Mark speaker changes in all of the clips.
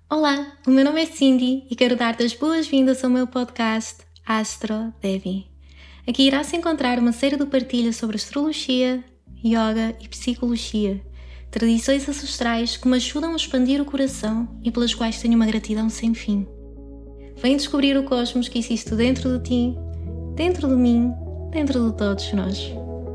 Speaker 1: Olá, o meu nome é Cindy e quero dar-te as boas-vindas ao meu podcast Astro Devi. Aqui irás encontrar uma série de partilhas sobre astrologia, yoga e psicologia, tradições ancestrais que me ajudam a expandir o coração e pelas quais tenho uma gratidão sem fim. Vem descobrir o cosmos que existe dentro de ti, dentro de mim, dentro de todos nós.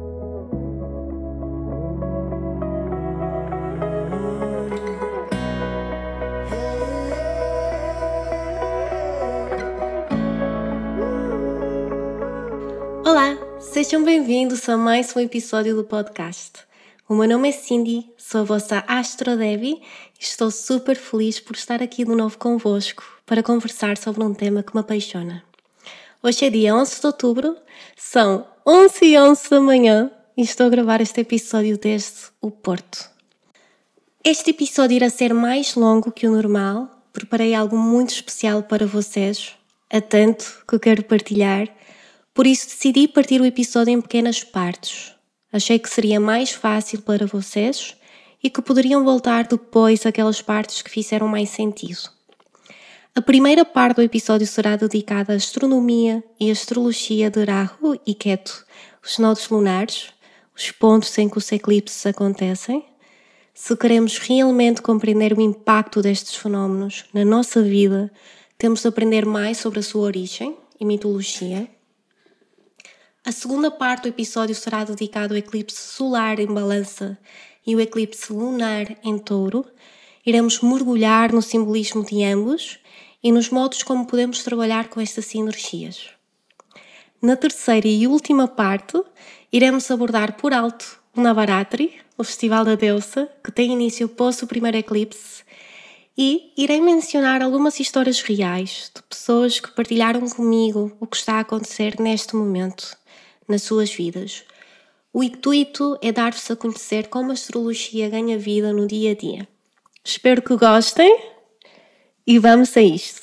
Speaker 1: Olá, sejam bem-vindos a mais um episódio do podcast. O meu nome é Cindy, sou a vossa Astro Devi e estou super feliz por estar aqui de novo convosco para conversar sobre um tema que me apaixona. Hoje é dia 11 de outubro, são 11h11 da manhã e estou a gravar este episódio desde o Porto. Este episódio irá ser mais longo que o normal, preparei algo muito especial para vocês, a tanto que eu quero partilhar. Por isso decidi partir o episódio em pequenas partes. Achei que seria mais fácil para vocês e que poderiam voltar depois àquelas partes que fizeram mais sentido. A primeira parte do episódio será dedicada à astronomia e astrologia de Rahu e Ketu, os nodos lunares, os pontos em que os eclipses acontecem. Se queremos realmente compreender o impacto destes fenómenos na nossa vida, temos de aprender mais sobre a sua origem e mitologia. A segunda parte do episódio será dedicado ao eclipse solar em Balança e o eclipse lunar em Touro. Iremos mergulhar no simbolismo de ambos e nos modos como podemos trabalhar com estas energias. Na terceira e última parte, iremos abordar por alto o Navaratri, o Festival da Deusa, que tem início após o primeiro eclipse, e irei mencionar algumas histórias reais de pessoas que partilharam comigo o que está a acontecer neste momento nas suas vidas. O intuito é dar-vos a conhecer como a astrologia ganha vida no dia a dia. Espero que gostem e vamos a isto.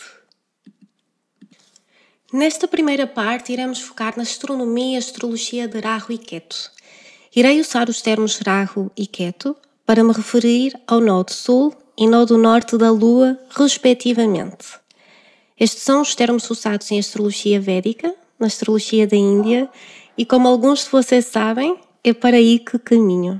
Speaker 1: Nesta primeira parte iremos focar na astronomia e astrologia de Rahu e Ketu. Irei usar os termos Rahu e Ketu para me referir ao nodo sul e nodo norte da Lua, respectivamente. Estes são os termos usados em astrologia védica, na astrologia da Índia, e como alguns de vocês sabem, é para aí que caminho.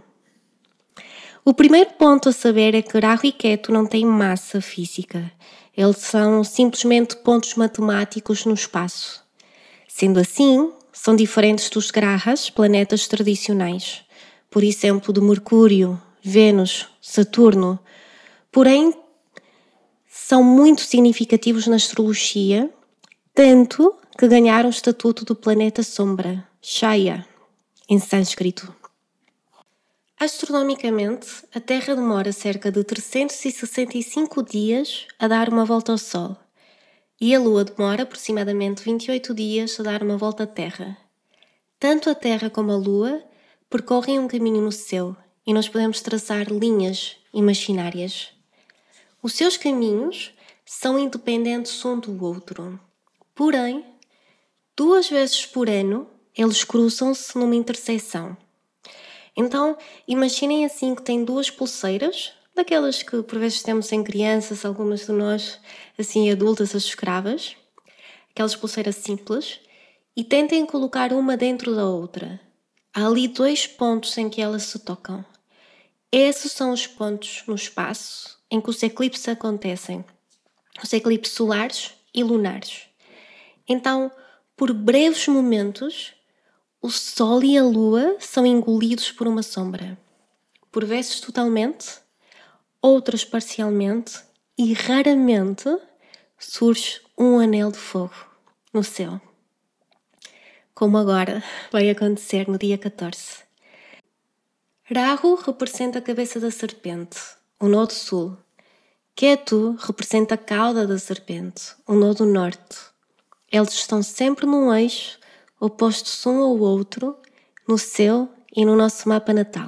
Speaker 1: O primeiro ponto a saber é que Rahu e Ketu não têm massa física. Eles são simplesmente pontos matemáticos no espaço. Sendo assim, são diferentes dos grahas, planetas tradicionais. Por exemplo, de Mercúrio, Vênus, Saturno. Porém, são muito significativos na astrologia, tanto que ganharam o estatuto do planeta sombra, Shaya, em sânscrito. Astronomicamente, a Terra demora cerca de 365 dias a dar uma volta ao Sol e a Lua demora aproximadamente 28 dias a dar uma volta à Terra. Tanto a Terra como a Lua percorrem um caminho no céu e nós podemos traçar linhas imaginárias. Os seus caminhos são independentes um do outro, porém, 2 vezes por ano eles cruzam-se numa interseção. Então, imaginem assim que têm 2 pulseiras, daquelas que por vezes temos em crianças, algumas de nós, assim adultas, as escravas, aquelas pulseiras simples, e tentem colocar uma dentro da outra. Há ali 2 pontos em que elas se tocam. Esses são os pontos no espaço em que os eclipses acontecem, os eclipses solares e lunares. Então, por breves momentos, o Sol e a Lua são engolidos por uma sombra. Por vezes totalmente, outras parcialmente e raramente surge um anel de fogo no céu. Como agora vai acontecer no dia 14. Rahu representa a cabeça da serpente, o nodo sul. Ketu representa a cauda da serpente, o nodo norte. Eles estão sempre num eixo, opostos um ao outro, no céu e no nosso mapa natal.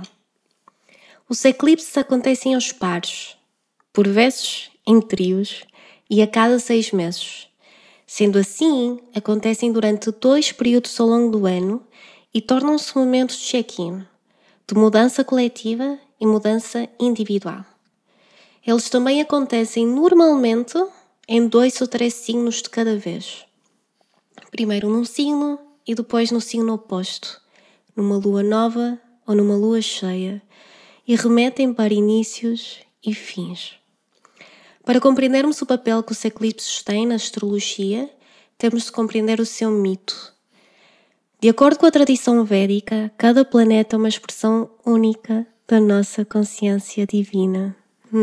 Speaker 1: Os eclipses acontecem aos pares, por vezes em trios e a cada 6 meses. Sendo assim, acontecem durante 2 períodos ao longo do ano e tornam-se momentos de check-in, de mudança coletiva e mudança individual. Eles também acontecem normalmente em 2 ou 3 signos de cada vez. Primeiro num signo e depois no signo oposto, numa lua nova ou numa lua cheia, e remetem para inícios e fins. Para compreendermos o papel que os eclipses têm na astrologia, temos de compreender o seu mito. De acordo com a tradição védica, cada planeta é uma expressão única da nossa consciência divina.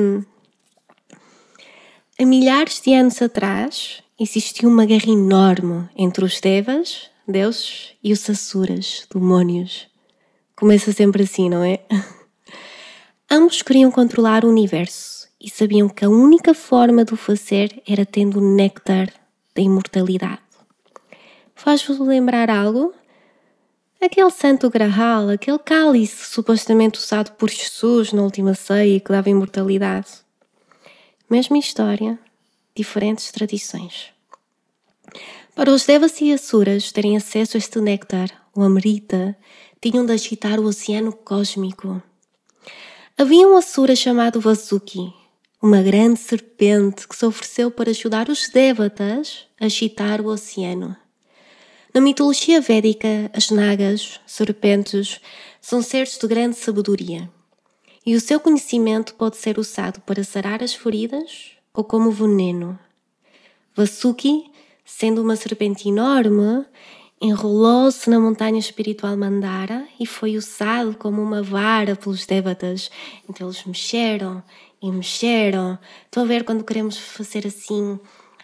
Speaker 1: Há milhares de anos atrás, existiu uma guerra enorme entre os Devas, deuses, e os Asuras, demónios. Começa sempre assim, não é? Ambos queriam controlar o universo e sabiam que a única forma de o fazer era tendo o néctar da imortalidade. Faz-vos lembrar algo? Aquele santo Graal, aquele cálice supostamente usado por Jesus na última ceia que dava imortalidade. Mesma história, diferentes tradições. Para os Devas e Asuras terem acesso a este néctar, o Amrita, tinham de agitar o oceano cósmico. Havia um Asura chamado Vasuki, uma grande serpente que se ofereceu para ajudar os Devatas a agitar o oceano. Na mitologia védica, as Nagas, serpentes, são seres de grande sabedoria. E o seu conhecimento pode ser usado para sarar as feridas ou como veneno. Vasuki, sendo uma serpente enorme, enrolou-se na montanha espiritual Mandara e foi usado como uma vara pelos Devatas. Então eles mexeram e mexeram. Estão a ver quando queremos fazer assim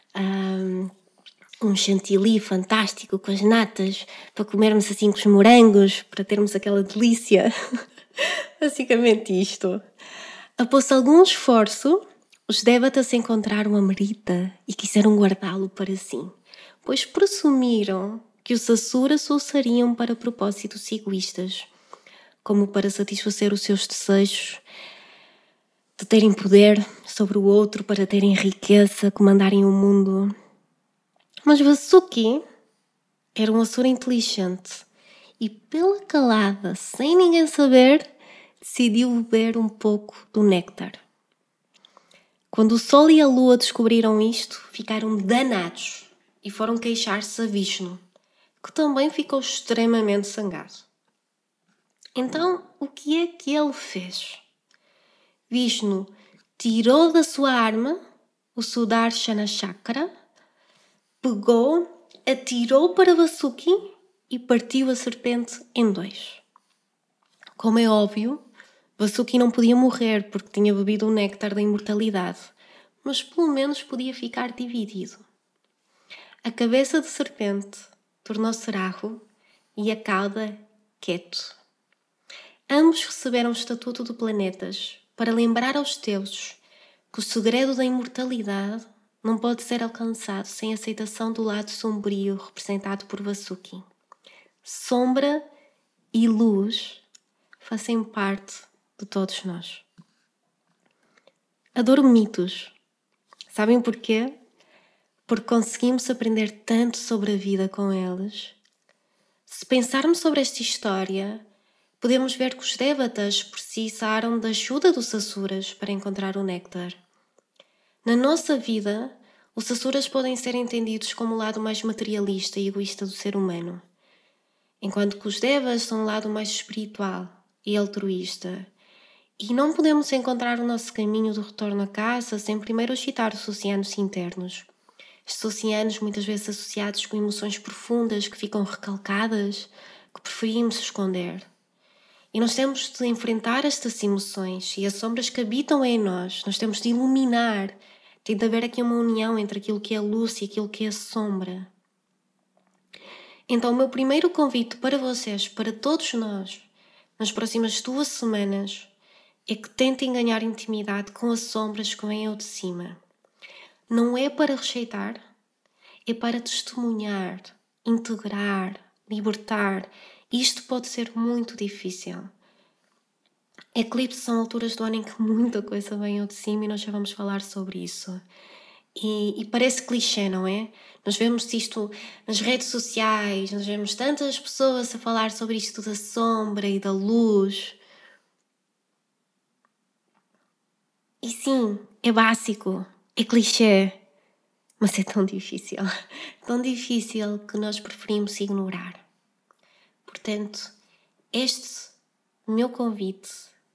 Speaker 1: um chantilly fantástico com as natas, para comermos assim com os morangos, para termos aquela delícia. Basicamente isto. Após algum esforço, os Devatas encontraram a Amrita e quiseram guardá-lo para si, pois presumiram que os Asuras o usariam para propósitos egoístas, como para satisfazer os seus desejos de terem poder sobre o outro, para terem riqueza, comandarem o mundo. Mas Vasuki era um Asura inteligente e, pela calada, sem ninguém saber, decidiu beber um pouco do néctar. Quando o Sol e a Lua descobriram isto, ficaram danados e foram queixar-se a Vishnu, que também ficou extremamente zangado. Então, o que é que ele fez? Vishnu tirou da sua arma o Sudarshana Chakra, pegou, atirou para Vasuki e partiu a serpente em 2. Como é óbvio, Vasuki não podia morrer porque tinha bebido o néctar da imortalidade, mas pelo menos podia ficar dividido. A cabeça de serpente tornou-se Rahu e a cauda Ketu. Ambos receberam o estatuto de planetas para lembrar aos deuses que o segredo da imortalidade não pode ser alcançado sem aceitação do lado sombrio representado por Vasuki. Sombra e luz fazem parte de todos nós. Adoro mitos. Sabem porquê? Porque conseguimos aprender tanto sobre a vida com eles. Se pensarmos sobre esta história, podemos ver que os Devatas precisaram da ajuda dos Asuras para encontrar o néctar. Na nossa vida, os Asuras podem ser entendidos como o lado mais materialista e egoísta do ser humano, enquanto que os Devas são o lado mais espiritual e altruísta. E não podemos encontrar o nosso caminho de retorno a casa sem primeiro agitar os oceanos internos. Estes oceanos muitas vezes associados com emoções profundas que ficam recalcadas, que preferimos esconder. E nós temos de enfrentar estas emoções e as sombras que habitam em nós. Nós temos de iluminar. Tem de haver aqui uma união entre aquilo que é luz e aquilo que é sombra. Então o meu primeiro convite para vocês, para todos nós, nas próximas 2 semanas, é que tentem ganhar intimidade com as sombras que vêm ao de cima. Não é para rejeitar, é para testemunhar, integrar, libertar. Isto pode ser muito difícil. Eclipses são alturas do ano em que muita coisa vem ao de cima e nós já vamos falar sobre isso. E parece clichê, não é? Nós vemos isto nas redes sociais, nós vemos tantas pessoas a falar sobre isto da sombra e da luz. E sim, é básico, é clichê, mas é tão difícil. Tão difícil que nós preferimos ignorar. Portanto, este meu convite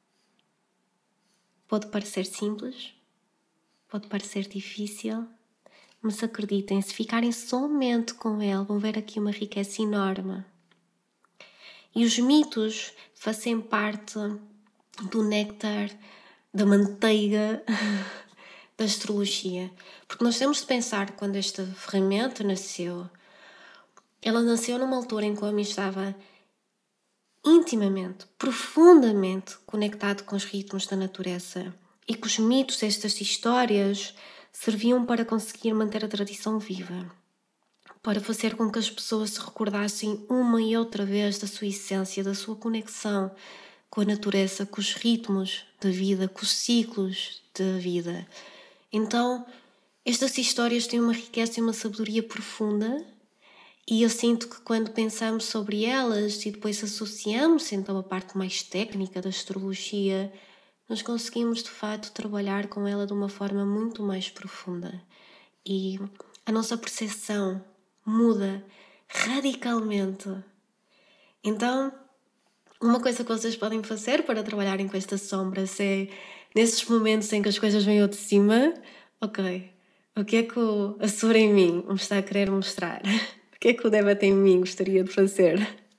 Speaker 1: pode parecer simples, pode parecer difícil, mas acreditem, se ficarem somente com ele, vão ver aqui uma riqueza enorme. E os mitos fazem parte do néctar, da manteiga da astrologia. Porque nós temos de pensar, quando esta ferramenta nasceu, ela nasceu numa altura em que o homem estava intimamente, profundamente conectado com os ritmos da natureza e que os mitos, estas histórias, serviam para conseguir manter a tradição viva, para fazer com que as pessoas se recordassem uma e outra vez da sua essência, da sua conexão com a natureza, com os ritmos da vida, com os ciclos da vida. Então, estas histórias têm uma riqueza e uma sabedoria profunda, e eu sinto que quando pensamos sobre elas e depois associamos então a parte mais técnica da astrologia, nós conseguimos de facto trabalhar com ela de uma forma muito mais profunda. E a nossa percepção muda radicalmente. Então, uma coisa que vocês podem fazer para trabalharem com estas sombras é, nesses momentos em que as coisas vêm ao de cima, ok, o que é que o Assura em mim me está a querer mostrar? O que é que o Devata em mim gostaria de fazer?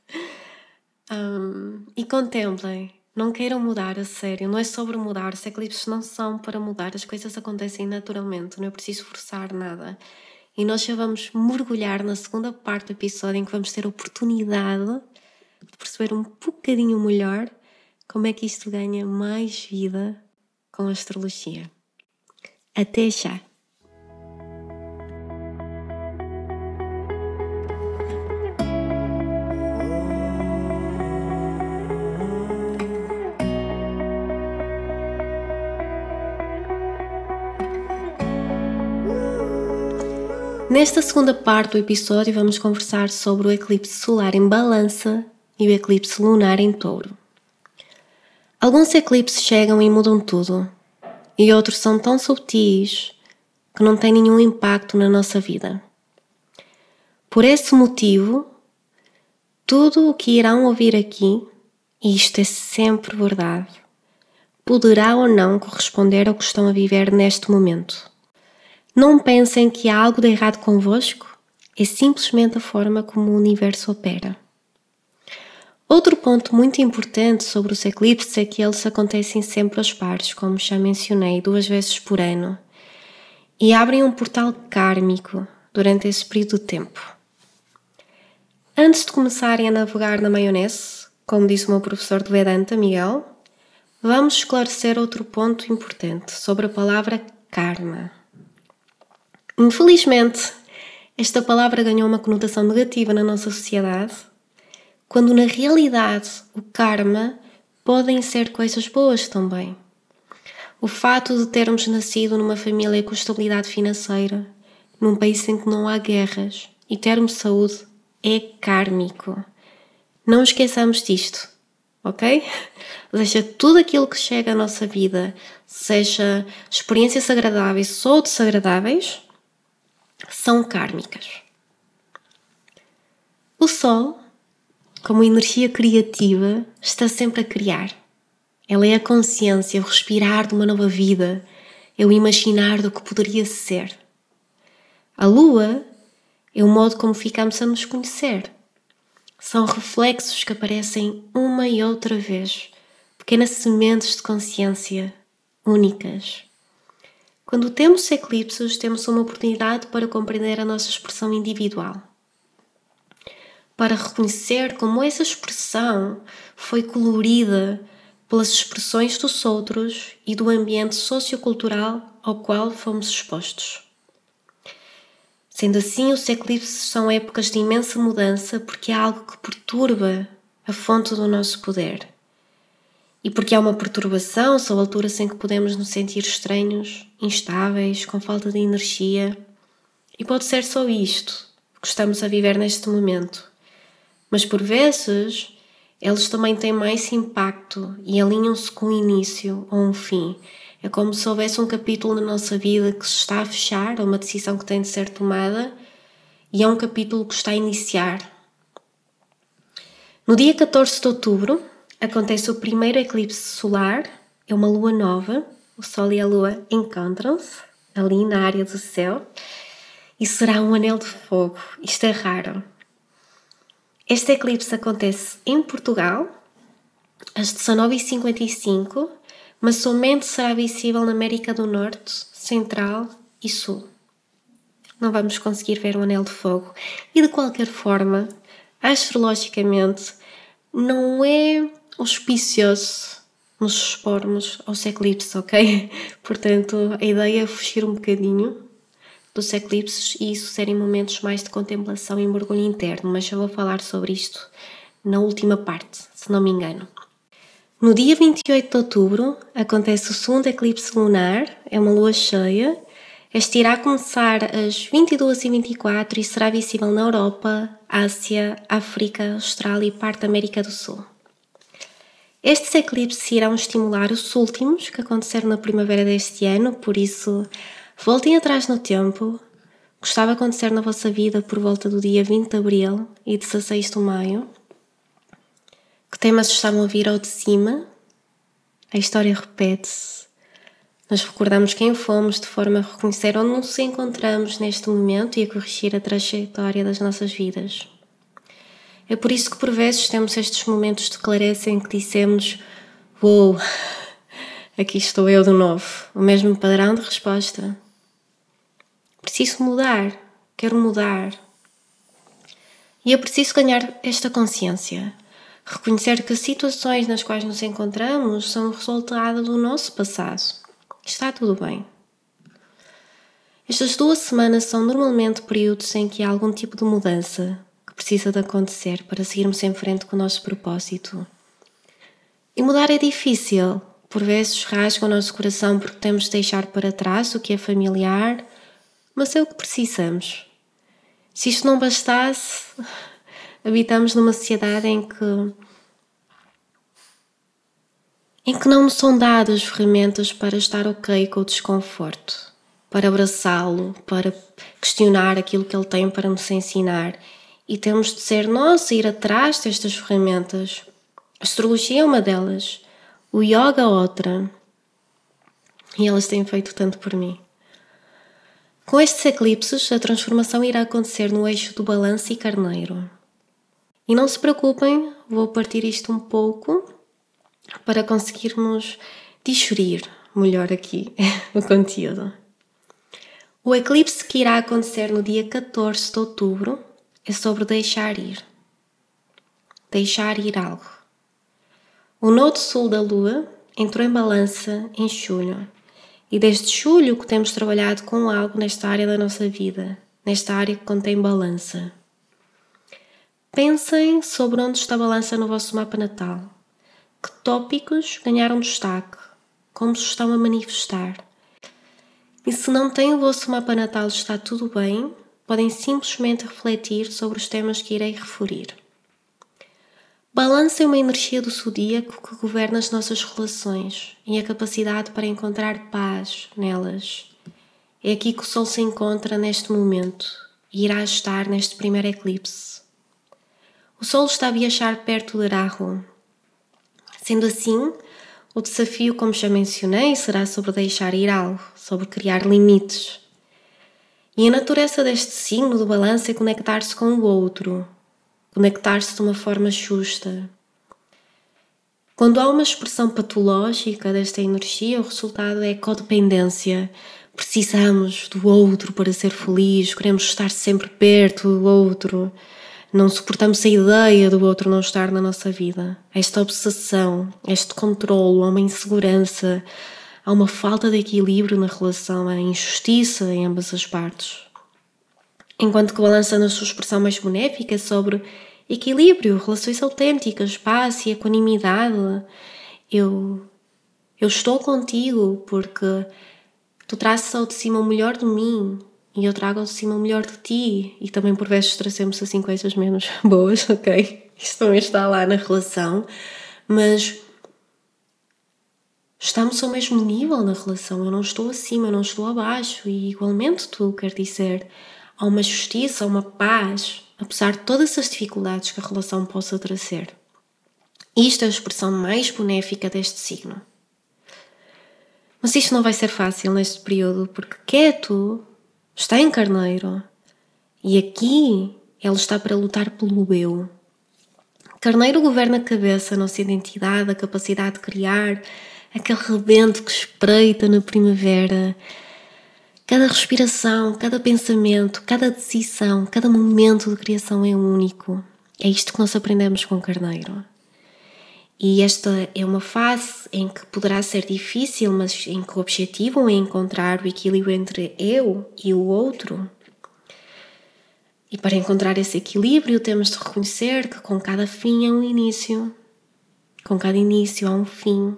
Speaker 1: E contemplem, não queiram mudar a sério, não é sobre mudar, os eclipses não são para mudar, as coisas acontecem naturalmente, não é preciso forçar nada. E nós já vamos mergulhar na segunda parte do episódio em que vamos ter a oportunidade de perceber um bocadinho melhor como é que isto ganha mais vida com a astrologia. Até já! Nesta segunda parte do episódio vamos conversar sobre o eclipse solar em Balança e o eclipse lunar em Touro. Alguns eclipses chegam e mudam tudo, e outros são tão subtis que não têm nenhum impacto na nossa vida. Por esse motivo, tudo o que irão ouvir aqui, e isto é sempre verdade, poderá ou não corresponder ao que estão a viver neste momento. Não pensem que há algo de errado convosco, é simplesmente a forma como o universo opera. Outro ponto muito importante sobre os eclipses é que eles acontecem sempre aos pares, como já mencionei, 2 vezes por ano, e abrem um portal kármico durante esse período de tempo. Antes de começarem a navegar na maionese, como disse o meu professor de Vedanta, Miguel, vamos esclarecer outro ponto importante sobre a palavra karma. Infelizmente, esta palavra ganhou uma conotação negativa na nossa sociedade, quando na realidade o karma podem ser coisas boas também. O fato de termos nascido numa família com estabilidade financeira, num país em que não há guerras e termos saúde é kármico. Não esqueçamos disto, ok? Ou seja, tudo aquilo que chega à nossa vida, seja experiências agradáveis ou desagradáveis, são kármicas. O Sol, como energia criativa, está sempre a criar. Ela é a consciência, o respirar de uma nova vida, é o imaginar do que poderia ser. A Lua é o modo como ficamos a nos conhecer. São reflexos que aparecem uma e outra vez, pequenas sementes de consciência únicas. Quando temos eclipses, temos uma oportunidade para compreender a nossa expressão individual, para reconhecer como essa expressão foi colorida pelas expressões dos outros e do ambiente sociocultural ao qual fomos expostos. Sendo assim, os eclipses são épocas de imensa mudança porque há algo que perturba a fonte do nosso poder. E porque há uma perturbação, são alturas em que podemos nos sentir estranhos, instáveis, com falta de energia. E pode ser só isto que estamos a viver neste momento. Mas por vezes, eles também têm mais impacto e alinham-se com o início ou um fim. É como se houvesse um capítulo na nossa vida que se está a fechar, ou uma decisão que tem de ser tomada, e é um capítulo que está a iniciar. No dia 14 de outubro acontece o primeiro eclipse solar, é uma lua nova, o Sol e a Lua encontram-se ali na área do céu e será um anel de fogo. Isto é raro. Este eclipse acontece em Portugal às 19h55, mas somente será visível na América do Norte, Central e Sul. Não vamos conseguir ver o anel de fogo. E de qualquer forma, astrologicamente, não é auspicioso nos expormos aos eclipses, ok? Portanto, a ideia é fugir um bocadinho dos eclipses e isso serem momentos mais de contemplação e mergulho interno, mas eu vou falar sobre isto na última parte, se não me engano. No dia 28 de outubro acontece o segundo eclipse lunar, é uma lua cheia. Este irá começar às 22h24 e será visível na Europa, Ásia, África, Austrália e parte da América do Sul. Estes eclipses irão estimular os últimos que aconteceram na primavera deste ano, por isso voltem atrás no tempo. Gostava de acontecer na vossa vida por volta do dia 20 de Abril e 16 de Maio. Que temas estavam a vir ao de cima? A história repete-se. Nós recordamos quem fomos de forma a reconhecer onde nos encontramos neste momento e a corrigir a trajetória das nossas vidas. É por isso que por vezes temos estes momentos de clareza em que dissemos: uou, aqui estou eu de novo, o mesmo padrão de resposta. Preciso mudar, quero mudar. E é preciso ganhar esta consciência. Reconhecer que as situações nas quais nos encontramos são o resultado do nosso passado. Está tudo bem. Estas 2 semanas são normalmente períodos em que há algum tipo de mudança que precisa de acontecer para seguirmos em frente com o nosso propósito. E mudar é difícil. Por vezes rasga o nosso coração porque temos de deixar para trás o que é familiar, mas é o que precisamos. Se isto não bastasse, habitamos numa sociedade em que não nos são dadas ferramentas para estar ok com o desconforto, para abraçá-lo, para questionar aquilo que ele tem para nos ensinar. E temos de ser nós a ir atrás destas ferramentas. A astrologia é uma delas, o yoga outra. E elas têm feito tanto por mim. Com estes eclipses, a transformação irá acontecer no eixo do Balança e Carneiro. E não se preocupem, vou partir isto um pouco para conseguirmos digerir melhor aqui o conteúdo. O eclipse que irá acontecer no dia 14 de outubro é sobre deixar ir. Deixar ir algo. O nodo sul da Lua entrou em Balança em julho. E desde julho que temos trabalhado com algo nesta área da nossa vida, nesta área que contém balança. Pensem sobre onde está a balança no vosso mapa natal. Que tópicos ganharam destaque? Como se estão a manifestar? E se não têm o vosso mapa natal está tudo bem, podem simplesmente refletir sobre os temas que irei referir. Balança é uma energia do zodíaco que governa as nossas relações e a capacidade para encontrar paz nelas. É aqui que o Sol se encontra neste momento e irá estar neste primeiro eclipse. O Sol está a viajar perto de Rahu. Sendo assim, o desafio, como já mencionei, será sobre deixar ir algo, sobre criar limites. E a natureza deste signo do Balança é conectar-se com o outro, conectar-se de uma forma justa. Quando há uma expressão patológica desta energia, o resultado é codependência. Precisamos do outro para ser feliz, queremos estar sempre perto do outro, não suportamos a ideia do outro não estar na nossa vida. Esta obsessão, este controlo, há uma insegurança, há uma falta de equilíbrio na relação, há injustiça em ambas as partes. Enquanto que o Balança, na sua expressão mais benéfica, é sobre equilíbrio, relações autênticas, paz e equanimidade. Eu estou contigo porque tu trazes ao de cima o melhor de mim e eu trago ao de cima o melhor de ti. E também por vezes trazemos assim coisas menos boas, ok? Isto também está lá na relação. Mas Estamos ao mesmo nível na relação, eu não estou acima, eu não estou abaixo, e igualmente tu, quer dizer, há uma justiça, há uma paz, apesar de todas as dificuldades que a relação possa trazer. Isto é a expressão mais benéfica deste signo. Mas isto não vai ser fácil neste período, porque Ketu está em Carneiro, e aqui ele está para lutar pelo eu. Carneiro governa a cabeça, a nossa identidade, a capacidade de criar, aquele rebento que espreita na primavera. Cada respiração, cada pensamento, cada decisão, cada momento de criação é único. É isto que nós aprendemos com Carneiro. E esta é uma fase em que poderá ser difícil, mas em que o objetivo é encontrar o equilíbrio entre eu e o outro. E para encontrar esse equilíbrio temos de reconhecer que com cada fim há um início. Com cada início há um fim.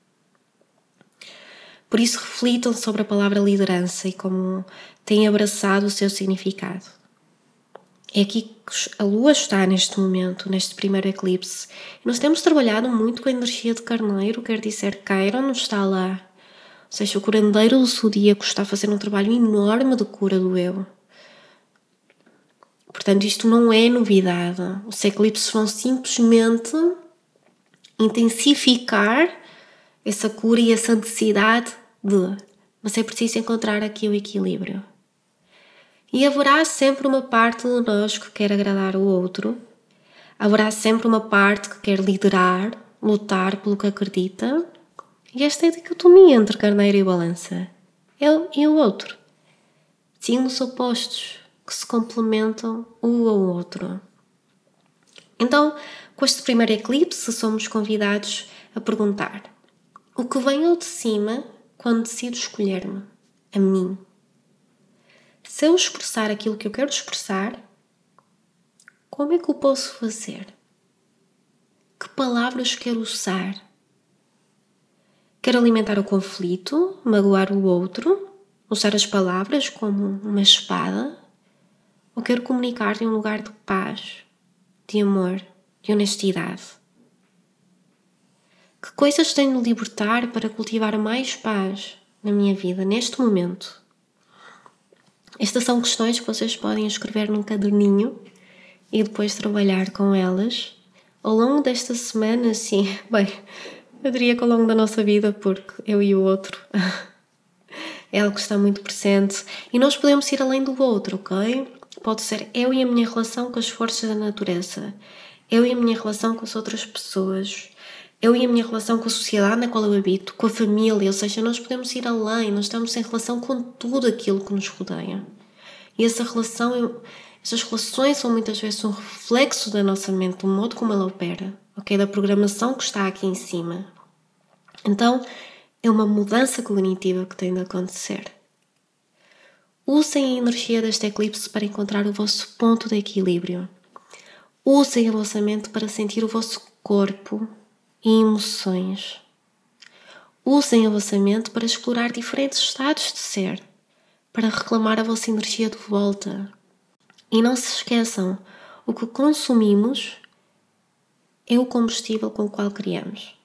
Speaker 1: Por isso reflitam sobre a palavra liderança e como têm abraçado o seu significado. É aqui que a Lua está neste momento, neste primeiro eclipse. E nós temos trabalhado muito com a energia de Carneiro, quer dizer, Chiron não está lá. Ou seja, o curandeiro do zodíaco está a fazer um trabalho enorme de cura do eu. Portanto, isto não é novidade. Os eclipses vão simplesmente intensificar essa cura e essa necessidade mas é preciso encontrar aqui o equilíbrio. E haverá sempre uma parte de nós que quer agradar o outro, haverá sempre uma parte que quer liderar, lutar pelo que acredita, e esta é a dicotomia entre Carneiro e Balança. Eu e o outro. Signos opostos que se complementam um ao outro. Então, com este primeiro eclipse, somos convidados a perguntar: o que vem ao de cima quando decido escolher-me, a mim? Se eu expressar aquilo que eu quero expressar, como é que o posso fazer? Que palavras quero usar? Quero alimentar o conflito, magoar o outro, usar as palavras como uma espada? Ou quero comunicar de um lugar de paz, de amor, de honestidade? Que coisas tenho de libertar para cultivar mais paz na minha vida, neste momento? Estas são questões que vocês podem escrever num caderninho e depois trabalhar com elas ao longo desta semana, sim. Bem, eu diria que ao longo da nossa vida, porque eu e o outro é algo que está muito presente e nós podemos ir além do outro, ok? Pode ser eu e a minha relação com as forças da natureza, eu e a minha relação com as outras pessoas, eu e a minha relação com a sociedade na qual eu habito, com a família, ou seja, nós podemos ir além, nós estamos em relação com tudo aquilo que nos rodeia. E essas relações são muitas vezes um reflexo da nossa mente, do modo como ela opera, ok? Da programação que está aqui em cima. Então, é uma mudança cognitiva que tem de acontecer. Usem a energia deste eclipse para encontrar o vosso ponto de equilíbrio. Usem a vossa mente para sentir o vosso corpo e emoções. Usem a vossa mente para explorar diferentes estados de ser, para reclamar a vossa energia de volta. E não se esqueçam, o que consumimos é o combustível com o qual criamos.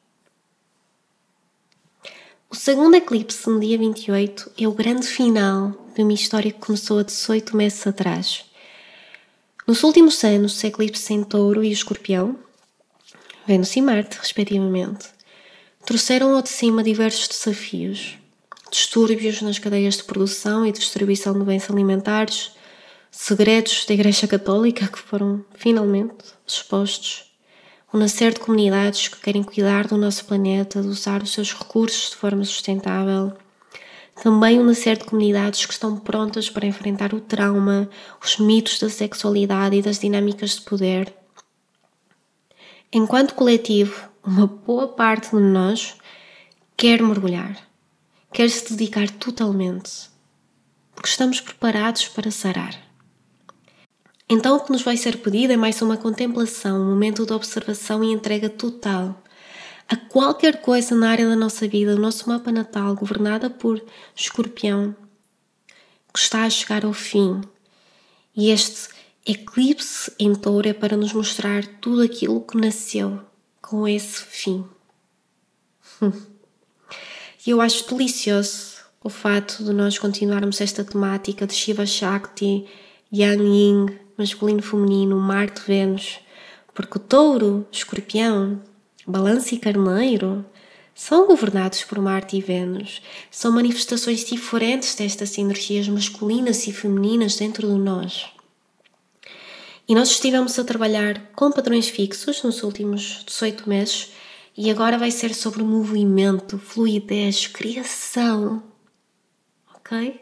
Speaker 1: O segundo eclipse, no dia 28, é o grande final de uma história que começou há 18 meses atrás. Nos últimos anos, os eclipses em Touro e Escorpião, Vênus e Marte, respectivamente, trouxeram ao de cima diversos desafios, distúrbios nas cadeias de produção e distribuição de bens alimentares, segredos da Igreja Católica que foram finalmente expostos, o nascer de comunidades que querem cuidar do nosso planeta, de usar os seus recursos de forma sustentável, também o nascer de comunidades que estão prontas para enfrentar o trauma, os mitos da sexualidade e das dinâmicas de poder. Enquanto coletivo, uma boa parte de nós quer mergulhar, quer se dedicar totalmente, porque estamos preparados para sarar. Então o que nos vai ser pedido é mais uma contemplação, um momento de observação e entrega total a qualquer coisa na área da nossa vida, o nosso mapa natal, governada por Escorpião, que está a chegar ao fim. E este eclipse em Touro é para nos mostrar tudo aquilo que nasceu com esse fim. E eu acho delicioso o fato de nós continuarmos esta temática de Shiva Shakti, Yang Yin, masculino feminino, Marte, Vênus, porque o Touro, Escorpião, Balança e Carneiro são governados por Marte e Vênus. São manifestações diferentes destas energias masculinas e femininas dentro de nós. E nós estivemos a trabalhar com padrões fixos nos últimos 18 meses e agora vai ser sobre movimento, fluidez, criação. Ok?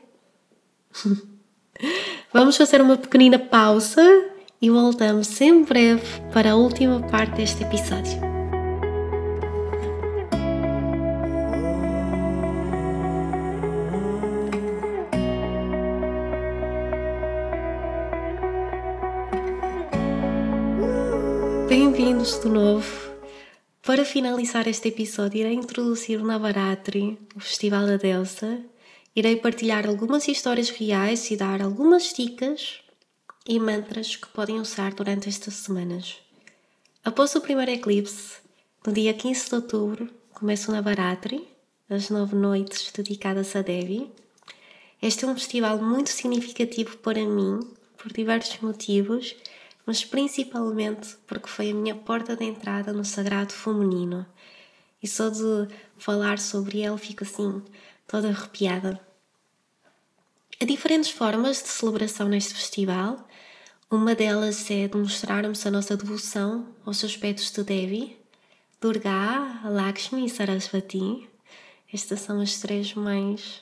Speaker 1: Vamos fazer uma pequenina pausa e voltamos em breve para a última parte deste episódio. Bem-vindos de novo. Para finalizar este episódio, irei introduzir o Navaratri, o Festival da Deusa. Irei partilhar algumas histórias reais e dar algumas dicas e mantras que podem usar durante estas semanas. Após o primeiro eclipse, no dia 15 de outubro, começa o Navaratri, as 9 noites dedicadas a Devi. Este é um festival muito significativo para mim, por diversos motivos, mas principalmente porque foi a minha porta de entrada no sagrado feminino. E só de falar sobre ele fico assim, toda arrepiada. Há diferentes formas de celebração neste festival. Uma delas é demonstrarmos a nossa devoção aos aspectos de Devi, Durga, Lakshmi e Sarasvati. Estas são as 3 mais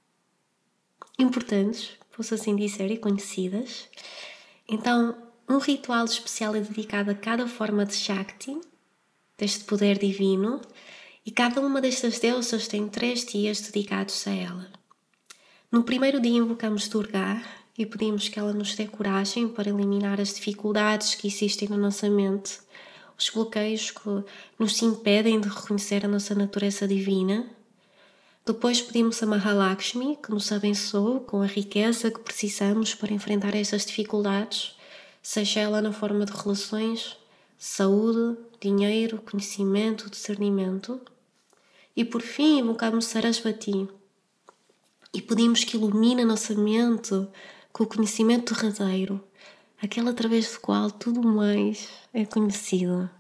Speaker 1: importantes, posso assim dizer, e conhecidas. Então, um ritual especial é dedicado a cada forma de Shakti, deste poder divino, e cada uma destas deusas tem 3 dias dedicados a ela. No primeiro dia invocamos Durga e pedimos que ela nos dê coragem para eliminar as dificuldades que existem na nossa mente, os bloqueios que nos impedem de reconhecer a nossa natureza divina. Depois pedimos a Mahalakshmi que nos abençoe com a riqueza que precisamos para enfrentar estas dificuldades, seja ela na forma de relações, saúde, dinheiro, conhecimento, discernimento. E por fim invocamos Sarasvati e pedimos que ilumine a nossa mente com o conhecimento derradeiro, aquele através do qual tudo mais é conhecido.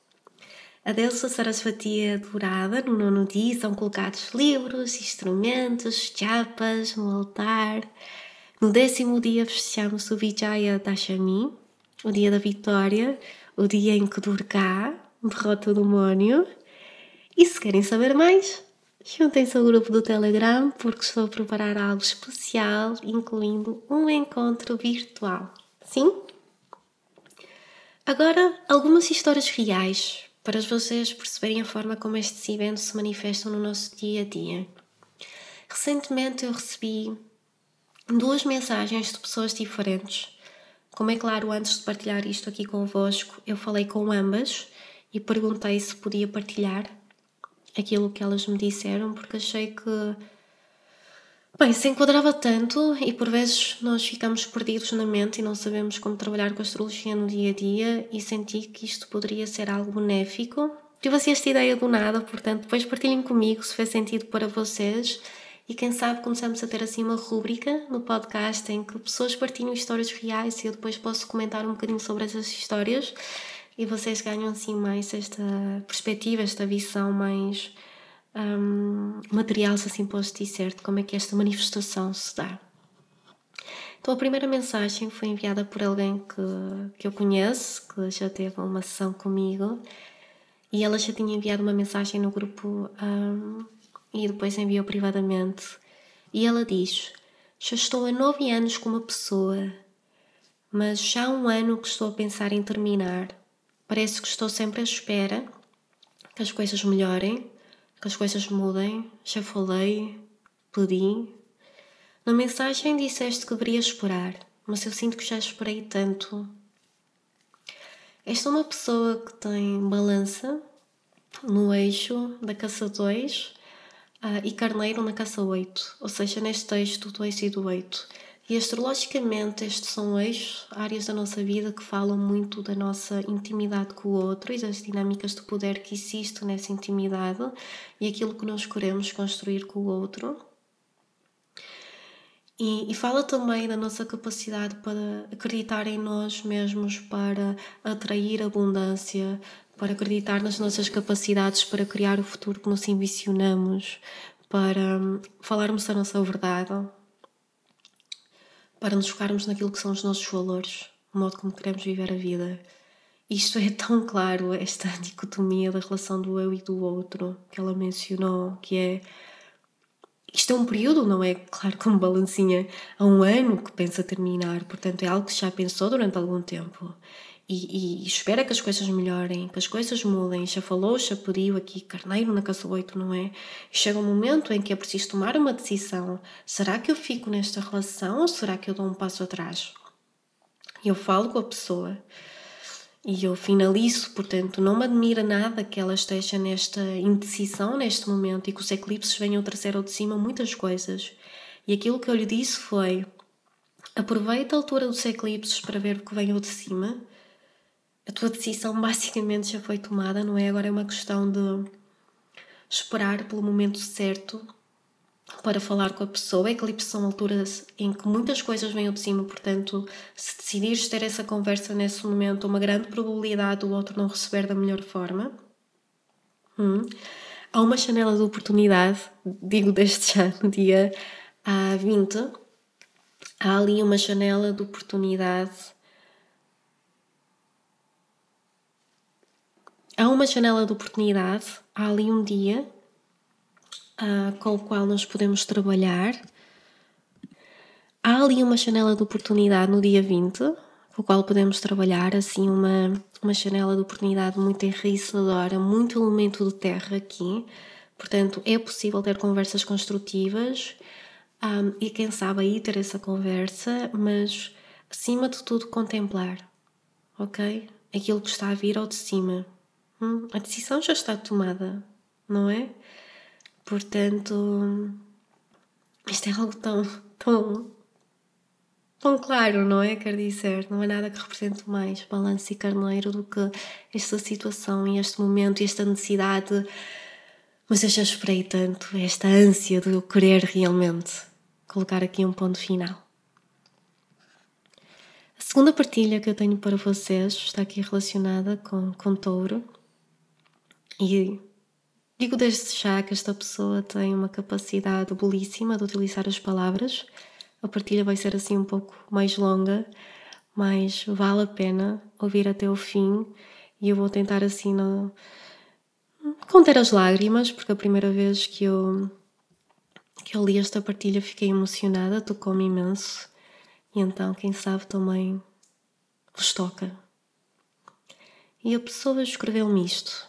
Speaker 1: A deusa Sarasvati é adorada. No 9º dia são colocados livros, instrumentos, chapas no altar. No 10º dia fechamos o Vijaya Dashami, o dia da vitória, o dia em que Durga derrota o demónio. E se querem saber mais, juntem-se ao grupo do Telegram porque estou a preparar algo especial, incluindo um encontro virtual. Sim? Agora, algumas histórias reais para vocês perceberem a forma como estes eventos se manifestam no nosso dia a dia. Recentemente eu recebi 2 mensagens de pessoas diferentes. Como é claro, antes de partilhar isto aqui convosco, eu falei com ambas e perguntei se podia partilhar aquilo que elas me disseram, porque achei que, se enquadrava tanto e por vezes nós ficamos perdidos na mente e não sabemos como trabalhar com a astrologia no dia a dia, e senti que isto poderia ser algo benéfico. Tive assim esta ideia do nada, portanto depois partilhem comigo se fez sentido para vocês. E quem sabe começamos a ter assim uma rúbrica no podcast em que pessoas partilham histórias reais e eu depois posso comentar um bocadinho sobre essas histórias e vocês ganham assim mais esta perspectiva, esta visão mais material, se assim posso dizer, de como é que esta manifestação se dá. Então a primeira mensagem foi enviada por alguém que eu conheço, que já teve uma sessão comigo, e ela já tinha enviado uma mensagem no grupo e depois enviou privadamente. E ela diz: já estou há 9 anos com uma pessoa, mas já há 1 ano que estou a pensar em terminar. Parece que estou sempre à espera que as coisas melhorem, que as coisas mudem. Já falei, pedi. Na mensagem disseste que deveria esperar, mas eu sinto que já esperei tanto. Esta é uma pessoa que tem balança no eixo da caça 2 e carneiro na caça 8, ou seja, neste eixo do 2 e do 8. E astrologicamente estes são eixos, áreas da nossa vida que falam muito da nossa intimidade com o outro e das dinâmicas de poder que existem nessa intimidade e aquilo que nós queremos construir com o outro. E fala também da nossa capacidade para acreditar em nós mesmos, para atrair abundância, para acreditar nas nossas capacidades para criar o futuro que nos ambicionamos, para falarmos da nossa verdade, para nos focarmos naquilo que são os nossos valores, o modo como queremos viver a vida. Isto é tão claro, esta dicotomia da relação do eu e do outro que ela mencionou, que é... Isto é um período, não é? Claro, como balancinha, há um ano que pensa terminar, portanto é algo que já pensou durante algum tempo. E espera que as coisas melhorem, que as coisas mudem. Já falou, já pediu aqui carneiro na caçoito, não é? E chega um momento em que é preciso tomar uma decisão. Será que eu fico nesta relação ou será que eu dou um passo atrás? E eu falo com a pessoa e eu finalizo, portanto não me admira nada que ela esteja nesta indecisão neste momento e que os eclipses venham trazer ao de cima muitas coisas. E aquilo que eu lhe disse foi: aproveita a altura dos eclipses para ver o que vem ao de cima. A tua decisão basicamente já foi tomada, não é? Agora é uma questão de esperar pelo momento certo para falar com a pessoa. Eclipses são alturas em que muitas coisas vêm ao de cima, portanto, se decidires ter essa conversa nesse momento, uma grande probabilidade do outro não receber da melhor forma. Há uma janela de oportunidade, digo desde já, no dia 20, há ali uma janela de oportunidade. Há ali um dia com o qual nós podemos trabalhar. Há ali uma janela de oportunidade no dia 20, com o qual podemos trabalhar, assim, uma janela de oportunidade muito enraizadora, muito elemento de terra aqui. Portanto, é possível ter conversas construtivas e quem sabe aí ter essa conversa, mas acima de tudo contemplar, ok? Aquilo que está a vir ao de cima. A decisão já está tomada, não é? Portanto, isto é algo tão claro, não é? Quer dizer, não é nada que represente mais balanço e carneiro do que esta situação e este momento e esta necessidade. Mas eu já esperei tanto, esta ânsia de eu querer realmente colocar aqui um ponto final. A segunda partilha que eu tenho para vocês está aqui relacionada com Touro. E digo desde já que esta pessoa tem uma capacidade belíssima de utilizar as palavras. A partilha vai ser assim um pouco mais longa, mas vale a pena ouvir até o fim. E eu vou tentar assim não conter as lágrimas, porque a primeira vez que eu li esta partilha fiquei emocionada, tocou-me imenso. E então, quem sabe também vos toca. E a pessoa escreveu-me isto.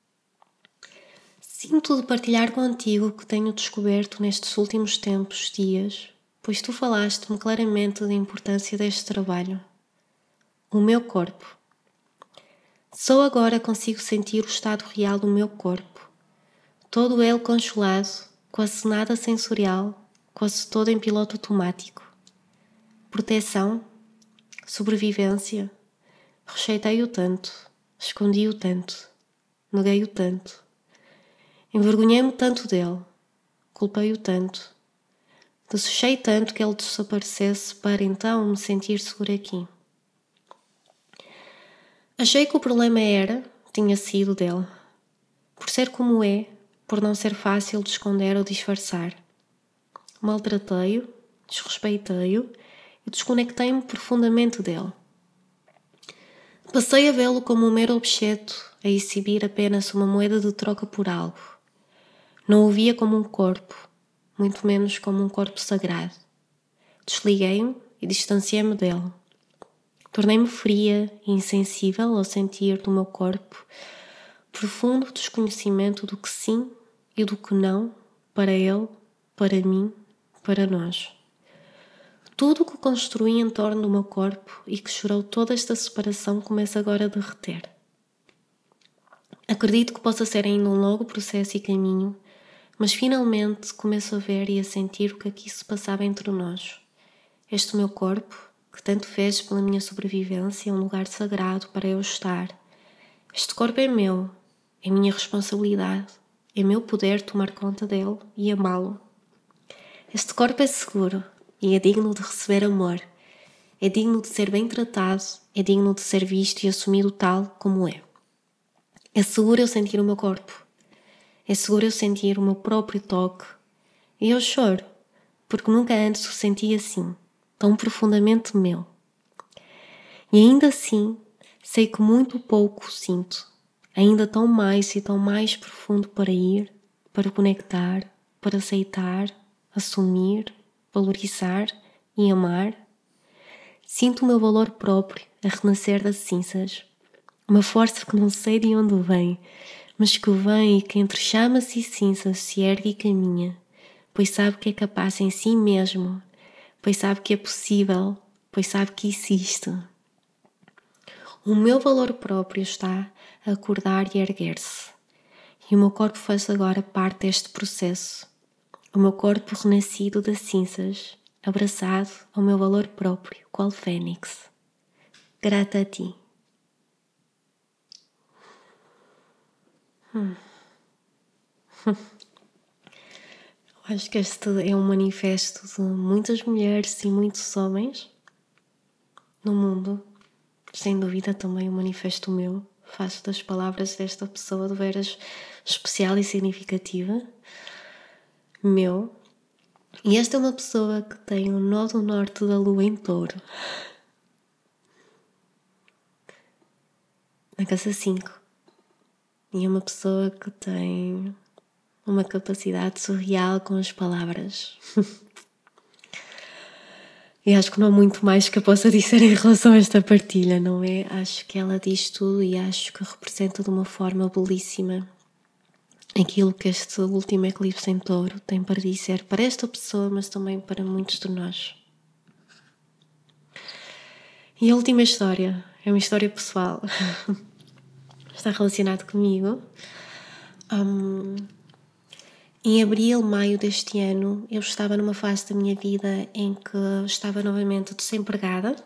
Speaker 1: Sinto de partilhar contigo o que tenho descoberto nestes últimos tempos, dias, pois tu falaste-me claramente da importância deste trabalho. O meu corpo. Só agora consigo sentir o estado real do meu corpo. Todo ele congelado, quase nada sensorial, quase todo em piloto automático. Proteção, sobrevivência. Rejeitei-o tanto, escondi-o tanto, neguei-o tanto. Envergonhei-me tanto dele, culpei-o tanto, desejei tanto que ele desaparecesse para então me sentir segura aqui. Achei que o problema tinha sido dele, por ser como é, por não ser fácil de esconder ou disfarçar. Maltratei-o, desrespeitei-o e desconectei-me profundamente dele. Passei a vê-lo como um mero objeto, a exibir apenas uma moeda de troca por algo. Não o via como um corpo, muito menos como um corpo sagrado. Desliguei-me e distanciei-me dele. Tornei-me fria e insensível ao sentir do meu corpo profundo desconhecimento do que sim e do que não, para ele, para mim, para nós. Tudo o que construí em torno do meu corpo e que chorou toda esta separação começa agora a derreter. Acredito que possa ser ainda um longo processo e caminho, mas finalmente começo a ver e a sentir o que aqui se passava entre nós. este meu corpo, que tanto fez pela minha sobrevivência, um lugar sagrado para eu estar. Este corpo é meu, é minha responsabilidade, é meu poder tomar conta dele e amá-lo. Este corpo é seguro e é digno de receber amor. É digno de ser bem tratado, é digno de ser visto e assumido tal como é. É seguro eu sentir o meu corpo. É seguro eu sentir o meu próprio toque. E eu choro, porque nunca antes o senti assim, tão profundamente meu. E ainda assim, sei que muito pouco sinto, ainda tão mais e tão mais profundo para ir, para conectar, para aceitar, assumir, valorizar e amar. Sinto o meu valor próprio a renascer das cinzas. Uma força que não sei de onde vem, mas que vem e que entre chamas e cinzas se ergue e caminha, pois sabe que é capaz em si mesmo, pois sabe que é possível, pois sabe que existe. O meu valor próprio está a acordar e erguer-se. E o meu corpo faz agora parte deste processo. O meu corpo renascido das cinzas, abraçado ao meu valor próprio, qual fênix. Grata a ti. Acho que este é um manifesto de muitas mulheres e muitos homens no mundo. Sem dúvida também um manifesto meu. Faço das palavras desta pessoa de veras especial e significativa. Meu. E esta é uma pessoa que tem o nó do norte da lua em Touro. Na casa 5. E é uma pessoa que tem uma capacidade surreal com as palavras. E acho que não há muito mais que eu possa dizer em relação a esta partilha, não é? Acho que ela diz tudo e acho que representa de uma forma belíssima aquilo que este último eclipse em Touro tem para dizer para esta pessoa, mas também para muitos de nós. E a última história é uma história pessoal. Está relacionado comigo. Em abril, maio deste ano, eu estava numa fase da minha vida em que estava novamente desempregada.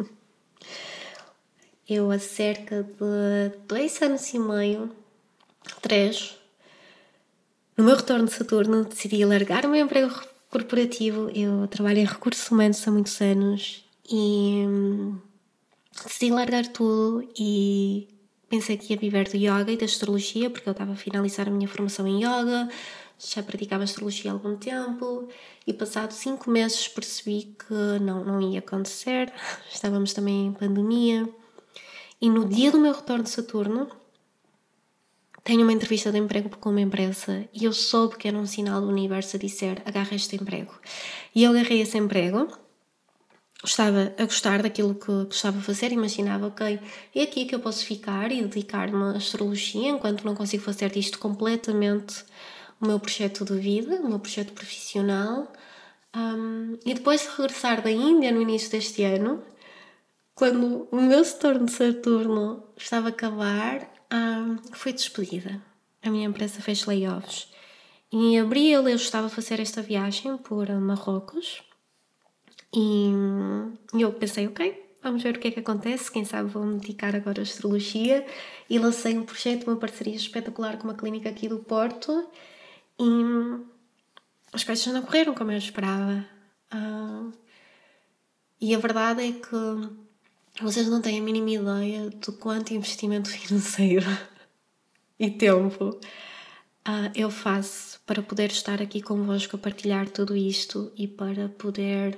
Speaker 1: Eu, há cerca de 2 anos e meio, 3, no meu retorno de Saturno, decidi largar o meu emprego corporativo. Eu trabalho em recursos humanos há muitos anos e decidi largar tudo e pensei que ia viver do yoga e da astrologia, porque eu estava a finalizar a minha formação em yoga, já praticava astrologia há algum tempo e passados 5 meses percebi que não ia acontecer. Estávamos também em pandemia e no dia do meu retorno de Saturno tenho uma entrevista de emprego com uma empresa e eu soube que era um sinal do universo a dizer: agarra este emprego. E eu agarrei esse emprego. Estava a gostar daquilo que estava a fazer, imaginava, ok, é aqui que eu posso ficar e dedicar-me à astrologia enquanto não consigo fazer disto completamente o meu projeto de vida, o meu projeto profissional. E depois de regressar da Índia no início deste ano, quando o meu retorno de Saturno estava a acabar, fui despedida. A minha empresa fez layoffs. E em abril eu estava a fazer esta viagem por Marrocos. E eu pensei, ok, vamos ver o que é que acontece, quem sabe vou-me dedicar agora à astrologia. E lancei um projeto, uma parceria espetacular com uma clínica aqui do Porto e as coisas não correram como eu esperava. E a verdade é que vocês não têm a mínima ideia do quanto investimento financeiro e tempo eu faço para poder estar aqui convosco a partilhar tudo isto e para poder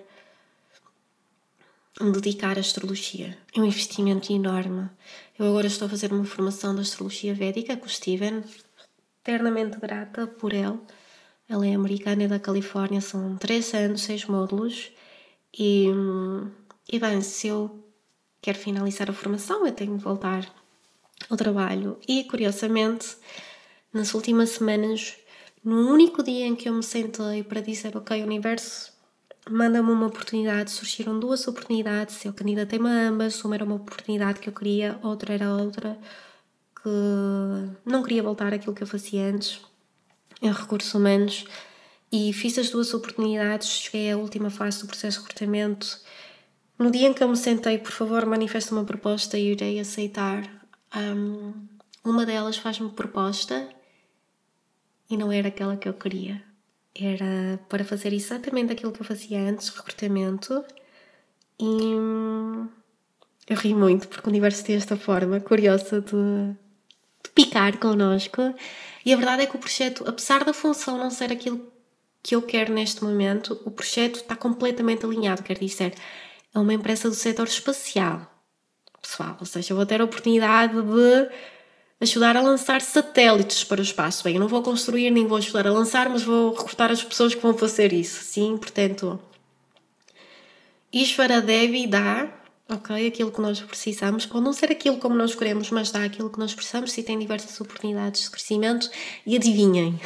Speaker 1: me dedicar à astrologia. É um investimento enorme. Eu agora estou a fazer uma formação de astrologia védica com o Steven, eternamente grata por ele. Ele é americano, é da Califórnia, são 3 anos, 6 módulos e bem, se eu quero finalizar a formação eu tenho de voltar ao trabalho e curiosamente nas últimas semanas, no único dia em que eu me sentei para dizer ok, universo, manda-me uma oportunidade, surgiram 2 oportunidades, eu candidatei-me a ambas, uma era uma oportunidade que eu queria, outra era outra que não queria voltar àquilo que eu fazia antes, em recursos humanos, e fiz as 2 oportunidades, cheguei à última fase do processo de recrutamento. No dia em que eu me sentei, por favor, manifesta uma proposta e eu irei aceitar. Uma delas faz-me proposta e não era aquela que eu queria. Era para fazer exatamente aquilo que eu fazia antes, recrutamento. E eu ri muito porque o universo tem esta forma curiosa de picar connosco. E a verdade é que o projeto, apesar da função não ser aquilo que eu quero neste momento, o projeto está completamente alinhado, quer dizer, é uma empresa do setor espacial, pessoal, ou seja, eu vou ter a oportunidade de ajudar a lançar satélites para o espaço. Bem, eu não vou construir nem vou ajudar a lançar, mas vou recrutar as pessoas que vão fazer isso, sim, portanto, Ishvara Devi dá, ok, aquilo que nós precisamos, pode não ser aquilo como nós queremos, mas dá aquilo que nós precisamos e tem diversas oportunidades de crescimento. E adivinhem,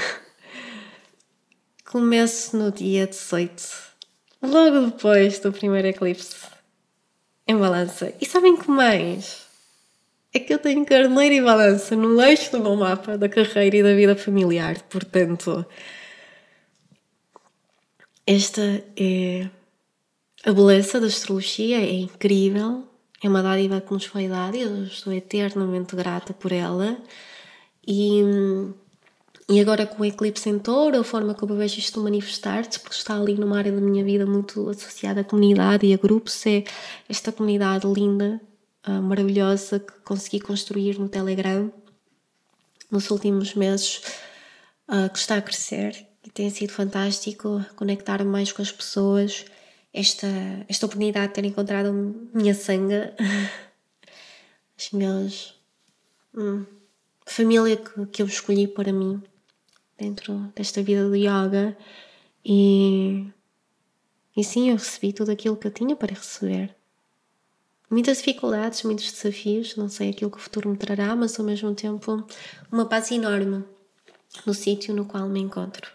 Speaker 1: começo no dia 18, logo depois do primeiro eclipse em Balança. E sabem que mais? É que eu tenho Carneiro e Balança no eixo do meu mapa da carreira e da vida familiar. Portanto, esta é a beleza da astrologia, é incrível. É uma dádiva que nos foi dada e eu estou eternamente grata por ela. E agora com o eclipse em Touro, a forma como eu vejo isto manifestar-se, porque está ali numa área da minha vida muito associada à comunidade e a grupos, é esta comunidade linda, maravilhosa, que consegui construir no Telegram nos últimos meses, que está a crescer e tem sido fantástico conectar-me mais com as pessoas, esta oportunidade de ter encontrado a minha sanga, as minhas família que eu escolhi para mim dentro desta vida do yoga e sim, eu recebi tudo aquilo que eu tinha para receber. Muitas dificuldades, muitos desafios, não sei aquilo que o futuro me trará, mas ao mesmo tempo uma paz enorme no sítio no qual me encontro.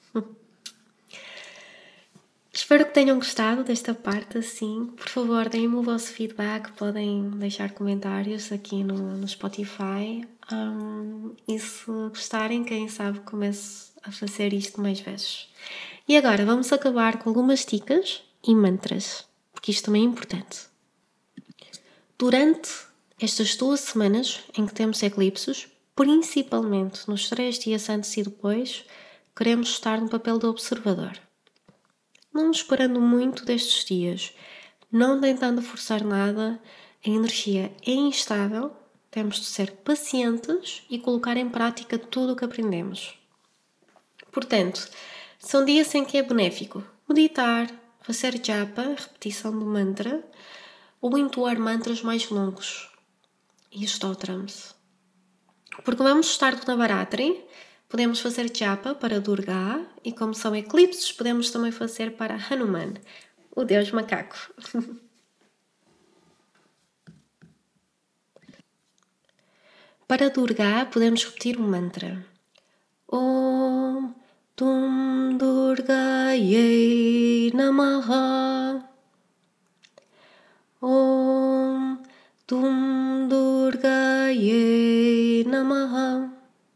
Speaker 1: Espero que tenham gostado desta parte assim. Por favor, deem-me o vosso feedback, podem deixar comentários aqui no Spotify. E se gostarem, quem sabe começo a fazer isto mais vezes. E agora vamos acabar com algumas dicas e mantras, porque isto também é importante. Durante estas 2 semanas em que temos eclipses, principalmente nos 3 dias antes e depois, queremos estar no papel do observador. Não esperando muito destes dias, não tentando forçar nada, a energia é instável, temos de ser pacientes e colocar em prática tudo o que aprendemos. Portanto, são dias em que é benéfico meditar, fazer japa, repetição do mantra, ou entoar mantras mais longos e stotrams. Porque vamos estar no Navaratri, podemos fazer japa para Durga e como são eclipses, podemos também fazer para Hanuman, o deus macaco. Para Durga, podemos repetir o mantra. Om Tum Durgaye Namaha. Om Tum Durgaye Namaha.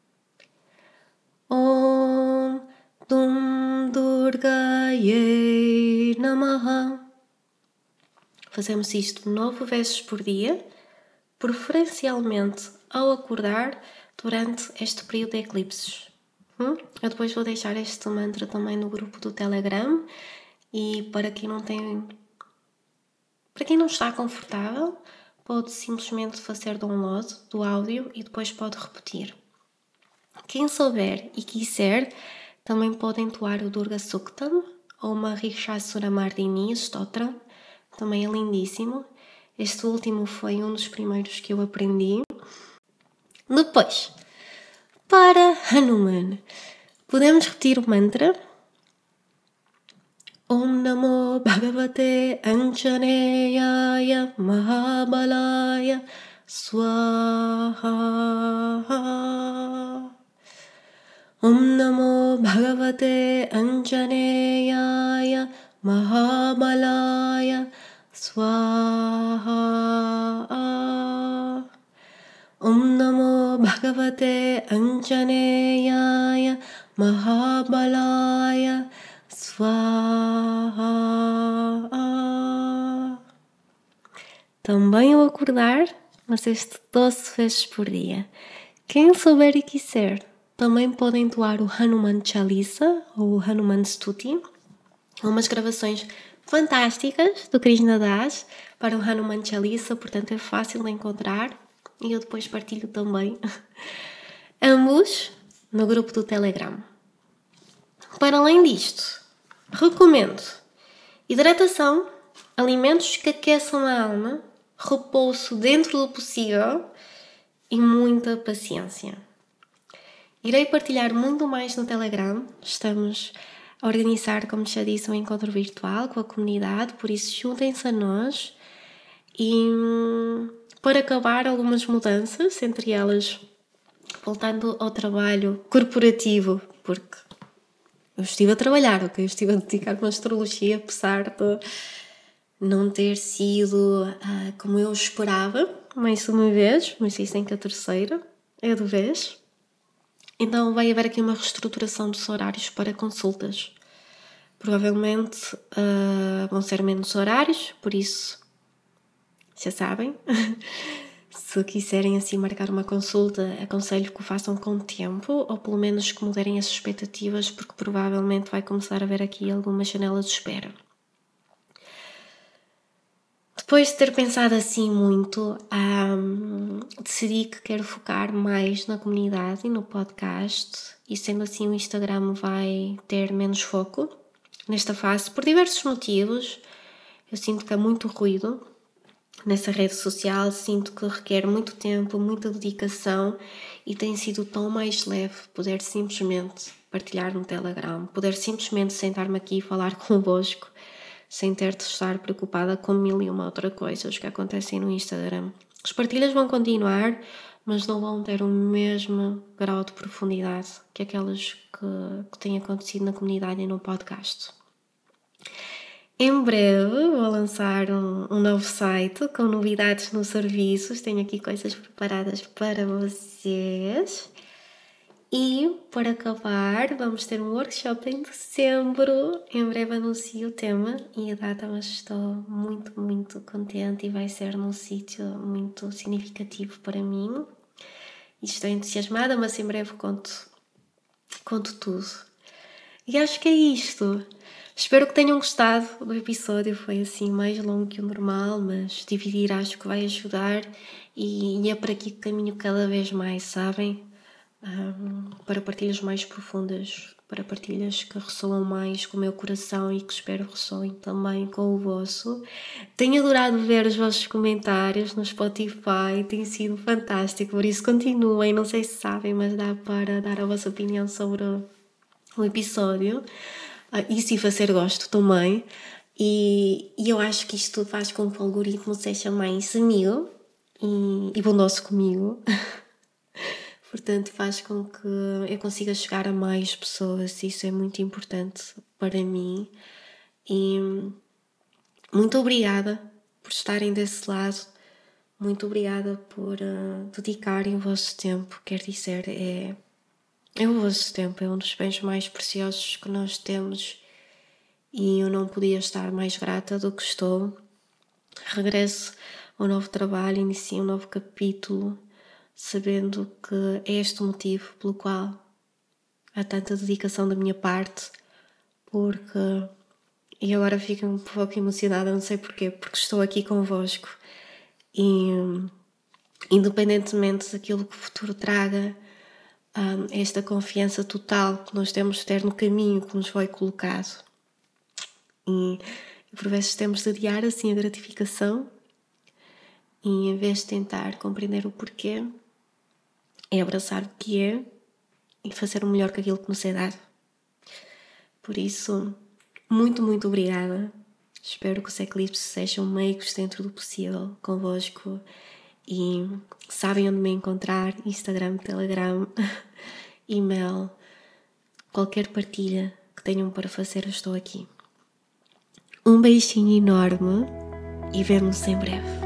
Speaker 1: Om Tum Durgaye Namaha. Fazemos isto 9 vezes por dia, preferencialmente ao acordar durante este período de eclipses. Eu depois vou deixar este mantra também no grupo do Telegram e para quem não está confortável, pode simplesmente fazer download do áudio e depois pode repetir. Quem souber e quiser, também pode entoar o Durga Suktam ou uma Rikshasura Mardini Stotram, também é lindíssimo. Este último foi um dos primeiros que eu aprendi. Depois, para Hanuman, podemos repetir o mantra Om Namo Bhagavate Anjaneyaya Mahabalaya Swaha. Om Namo Bhagavate Anjaneyaya Mahabalaya Swaha. Om Namo Bhagavate Anjaneyaya Mahabalaya Swaha. Também ao acordar, mas este 12 vezes por dia. Quem souber e quiser, também pode entoar o Hanuman Chalisa ou o Hanuman Stuti. Umas gravações fantásticas do Krishna Das para o Hanuman Chalisa, portanto é fácil de encontrar e eu depois partilho também. Ambos no grupo do Telegram. Para além disto, recomendo hidratação, alimentos que aqueçam a alma, repouso dentro do possível e muita paciência. Irei partilhar muito mais no Telegram. Estamos a organizar, como já disse, um encontro virtual com a comunidade, por isso juntem-se a nós. E para acabar, algumas mudanças, entre elas voltando ao trabalho corporativo, porque eu estive a trabalhar, ok? Eu estive a dedicar-me à astrologia, apesar de não ter sido como eu esperava, mais uma vez, mas dizem que a terceira é de vez. Então vai haver aqui uma reestruturação dos horários para consultas. Provavelmente vão ser menos horários, por isso, já sabem, se quiserem assim marcar uma consulta, aconselho que o façam com tempo, ou pelo menos que mudarem as expectativas, porque provavelmente vai começar a haver aqui alguma janela de espera. Depois de ter pensado assim muito, decidi que quero focar mais na comunidade e no podcast, e sendo assim o Instagram vai ter menos foco nesta fase, por diversos motivos. Eu sinto que há muito ruído nessa rede social, sinto que requer muito tempo, muita dedicação, e tem sido tão mais leve poder simplesmente partilhar no Telegram, poder simplesmente sentar-me aqui e falar convosco, sem ter de estar preocupada com 1001 outras coisas que acontecem no Instagram. As partilhas vão continuar, mas não vão ter o mesmo grau de profundidade que aquelas que têm acontecido na comunidade e no podcast. Em breve vou lançar um novo site com novidades nos serviços. Tenho aqui coisas preparadas para vocês. E, para acabar, vamos ter um workshop em dezembro. Em breve anuncio o tema e a data, mas estou muito, muito contente e vai ser num sítio muito significativo para mim. E estou entusiasmada, mas em breve conto tudo. E acho que é isto. Espero que tenham gostado do episódio. Foi assim mais longo que o normal, mas dividir acho que vai ajudar e é para aqui que caminho cada vez mais, sabem? Para partilhas mais profundas, para partilhas que ressoam mais com o meu coração e que espero ressoem também com o vosso. Tenho adorado ver os vossos comentários no Spotify, tem sido fantástico, por isso continuem, não sei se sabem, mas dá para dar a vossa opinião sobre o episódio e se fazer gosto também. E eu acho que isto faz com que o algoritmo seja mais amigo e bondoso comigo. Portanto, faz com que eu consiga chegar a mais pessoas. Isso é muito importante para mim. E muito obrigada por estarem desse lado. Muito obrigada por dedicarem o vosso tempo. Quer dizer, é o vosso tempo. É um dos bens mais preciosos que nós temos. E eu não podia estar mais grata do que estou. Regresso ao novo trabalho, inicio um novo capítulo, sabendo que é este o motivo pelo qual há tanta dedicação da minha parte, e agora fico um pouco emocionada, não sei porquê, porque estou aqui convosco e independentemente daquilo que o futuro traga, esta confiança total que nós temos de ter no caminho que nos foi colocado. E por vezes temos de adiar assim a gratificação e em vez de tentar compreender o porquê, é abraçar o que é e fazer o melhor que aquilo que nos é dado. Por isso, muito, muito obrigada. Espero que os eclipses sejam meigos dentro do possível convosco e sabem onde me encontrar: Instagram, Telegram, e-mail, qualquer partilha que tenham para fazer, eu estou aqui. Um beijinho enorme e vemo-nos em breve.